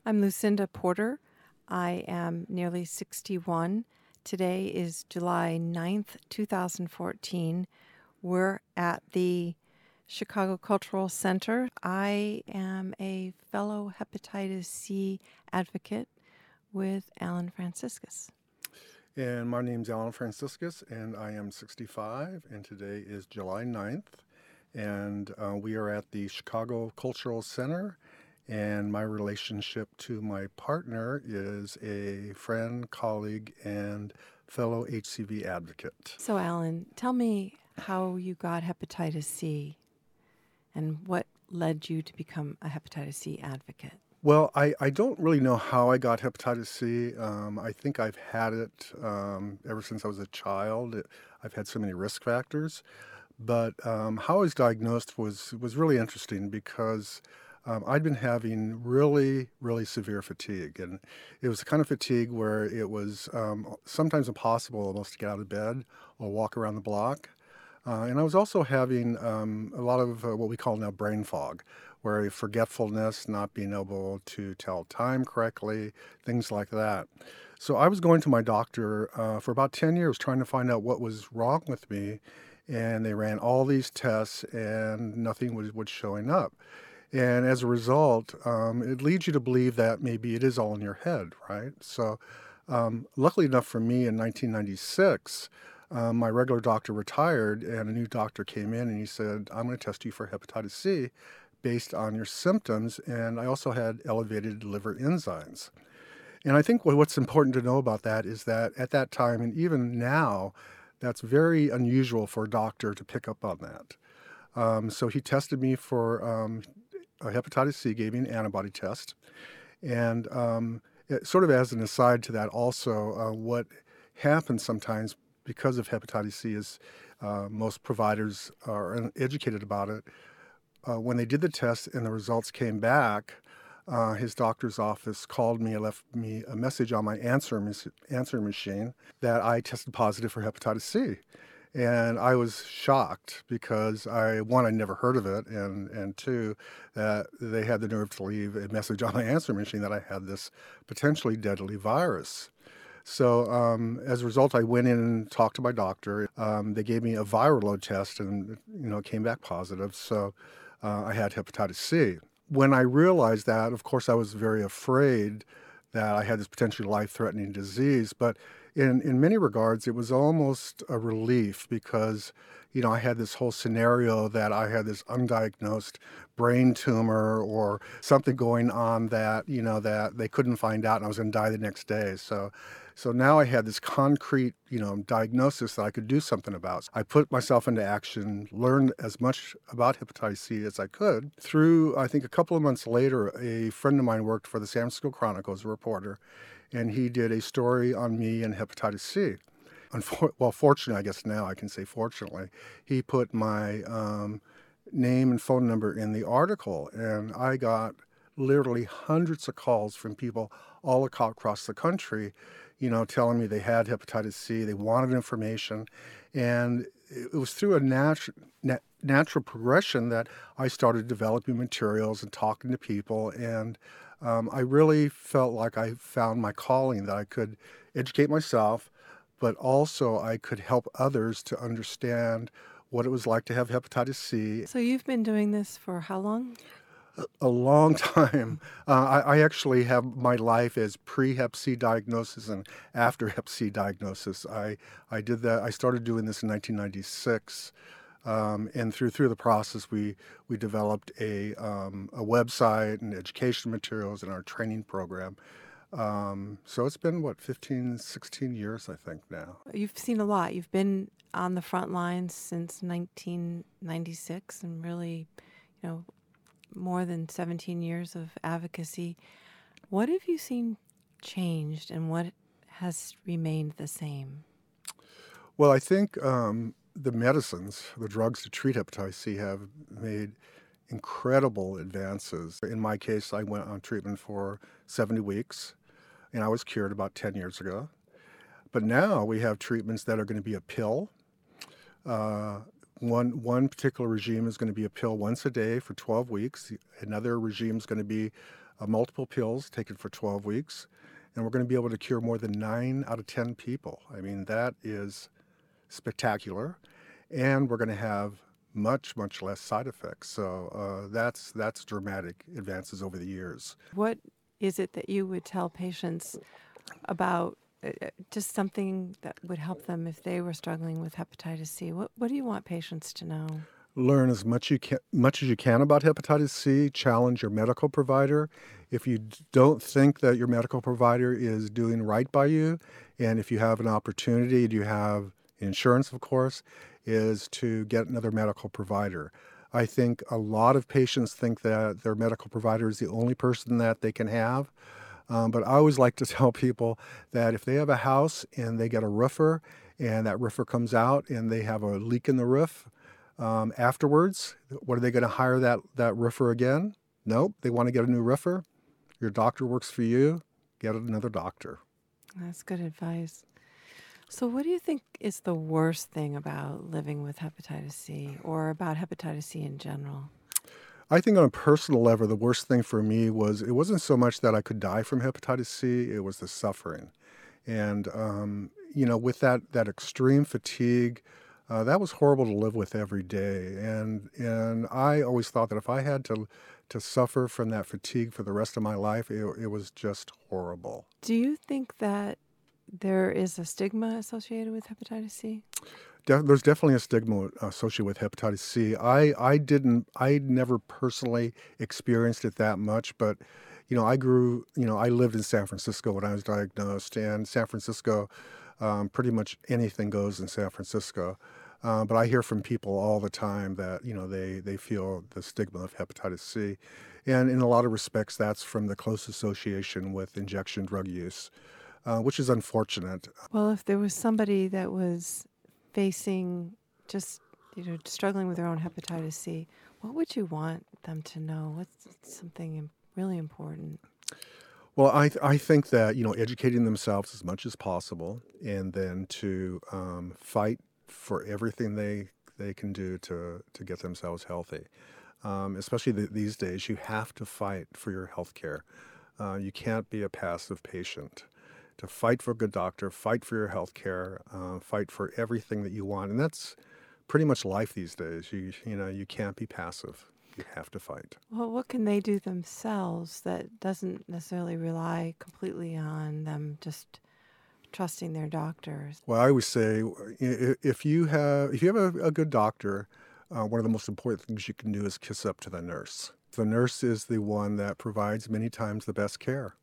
I'm Lucinda Porter. I am nearly 61. Today is July 9th, 2014. We're at the Chicago Cultural Center. I am a fellow hepatitis C advocate with Alan Franciscus. And my name's Alan Franciscus, and I am 65, and today is July 9th, and we are at the Chicago Cultural Center, and my relationship to my partner is a friend, colleague, and fellow HCV advocate. So, Alan, tell me how you got hepatitis C and what led you to become a hepatitis C advocate. Well, I don't really know how I got hepatitis C. I think I've had it ever since I was a child. I've had so many risk factors. But how I was diagnosed was really interesting because I'd been having really, really severe fatigue. And it was the kind of fatigue where it was sometimes impossible almost to get out of bed or walk around the block. And I was also having a lot of what we call now brain fog, where forgetfulness, not being able to tell time correctly, things like that. So I was going to my doctor for about 10 years trying to find out what was wrong with me. And they ran all these tests and nothing was showing up. And as a result, it leads you to believe that maybe it is all in your head, right? So luckily enough for me in 1996, my regular doctor retired and a new doctor came in and he said, I'm going to test you for hepatitis C based on your symptoms. And I also had elevated liver enzymes. And I think what's important to know about that is that at that time, and even now, that's very unusual for a doctor to pick up on that. So he tested me for a hepatitis C, gave me an antibody test. And sort of as an aside to that also, what happens sometimes because of hepatitis C is most providers are uneducated about it. When they did the test and the results came back, his doctor's office called me and left me a message on my answering machine that I tested positive for hepatitis C. And I was shocked because I'd never heard of it, and two, that they had the nerve to leave a message on my answering machine that I had this potentially deadly virus. So as a result, I went in and talked to my doctor. They gave me a viral load test, and it came back positive. So I had hepatitis C. When I realized that, of course, I was very afraid that I had this potentially life-threatening disease. But in many regards, it was almost a relief because, I had this whole scenario that I had this undiagnosed brain tumor or something going on that, that they couldn't find out and I was going to die the next day. So now I had this concrete, diagnosis that I could do something about. I put myself into action, learned as much about hepatitis C as I could. Through, I think a couple of months later, a friend of mine worked for the San Francisco Chronicle as a reporter, and he did a story on me and hepatitis C. Fortunately, I guess now I can say fortunately, he put my name and phone number in the article, and I got literally hundreds of calls from people all across the country, telling me they had hepatitis C, they wanted information, and it was through a natural progression that I started developing materials and talking to people, and I really felt like I found my calling, that I could educate myself, but also I could help others to understand what it was like to have hepatitis C. So, you've been doing this for how long? A long time. I actually have my life as pre-Hep C diagnosis and after Hep C diagnosis. I did that. I started doing this in 1996, and through the process, we developed a website and education materials in our training program. So it's been 15, 16 years, I think now. You've seen a lot. You've been on the front lines since 1996 and really, more than 17 years of advocacy. What have you seen changed and what has remained the same? Well, I think the medicines, the drugs to treat hepatitis C have made incredible advances. In my case, I went on treatment for 70 weeks, and I was cured about 10 years ago. But now we have treatments that are going to be a pill. One particular regime is going to be a pill once a day for 12 weeks. Another regime is going to be multiple pills taken for 12 weeks, and we're going to be able to cure more than 9 out of 10 people. I mean, that is spectacular, and we're going to have much, much less side effects. So that's dramatic advances over the years. What is it that you would tell patients about just something that would help them if they were struggling with hepatitis C? What do you want patients to know? Learn as much as you can about hepatitis C. Challenge your medical provider. If you don't think that your medical provider is doing right by you, and if you have an opportunity, and you have insurance, of course, is to get another medical provider. I think a lot of patients think that their medical provider is the only person that they can have. But I always like to tell people that if they have a house and they get a roofer, and that roofer comes out and they have a leak in the roof, afterwards, what are they going to hire that roofer again? Nope, they want to get a new roofer. Your doctor works for you. Get another doctor. That's good advice. So, what do you think is the worst thing about living with hepatitis C or about hepatitis C in general? I think on a personal level, the worst thing for me was it wasn't so much that I could die from hepatitis C, it was the suffering. And, with that extreme fatigue, that was horrible to live with every day. And I always thought that if I had to suffer from that fatigue for the rest of my life, it was just horrible. Do you think that there is a stigma associated with hepatitis C? There's definitely a stigma associated with hepatitis C. I never personally experienced it that much, but I lived in San Francisco when I was diagnosed, and San Francisco, pretty much anything goes in San Francisco. But I hear from people all the time that they feel the stigma of hepatitis C, and in a lot of respects, that's from the close association with injection drug use, which is unfortunate. Well, if there was somebody that was facing just, struggling with their own hepatitis C, what would you want them to know? What's something really important? Well, I think that educating themselves as much as possible, and then to fight for everything they can do to get themselves healthy. Especially these days, you have to fight for your health care. You can't be a passive patient. To fight for a good doctor, fight for your health care, fight for everything that you want, and that's pretty much life these days. You can't be passive. You have to fight. Well, what can they do themselves that doesn't necessarily rely completely on them just trusting their doctors? Well, I always say, if you have a good doctor, one of the most important things you can do is kiss up to the nurse. The nurse is the one that provides many times the best care.